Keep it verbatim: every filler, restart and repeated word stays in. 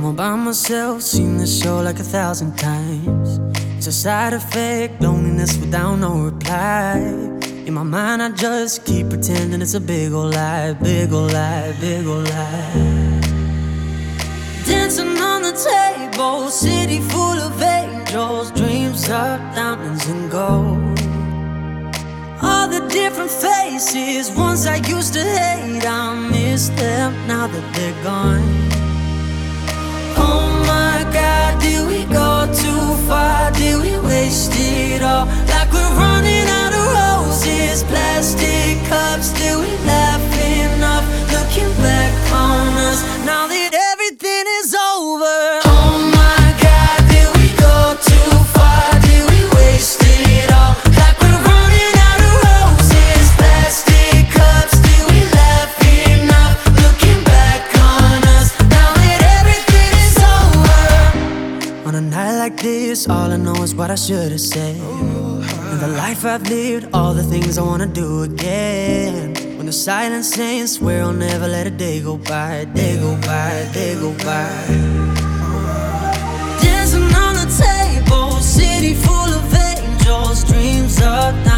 I'm all by myself, seen this show like a thousand times. It's a side effect, loneliness without no reply. In my mind I just keep pretending it's a big ol' lie, big ol' lie, big ol' lie. Dancing on the table, city full of angels, dreams of diamonds and gold. All the different faces, ones I used to hate, I miss them now that they're gone. Oh my God, did we go too far? Did we waste it all? Like we're running out of roses, plastic cups. Did we laugh enough? Looking back on us, now that everything is over. Oh my God, did we go too far? Did we waste it all? Like we're running out of roses, plastic cups. Did we laugh enough? Looking back on us, now that everything is over. On a night like this, all I know is what I should have said. And the life I've lived, all the things I wanna do again. When the silence saying, swear I'll never let a day go by, day go by, day go by. Dancing on the table, city full of angels, dreams of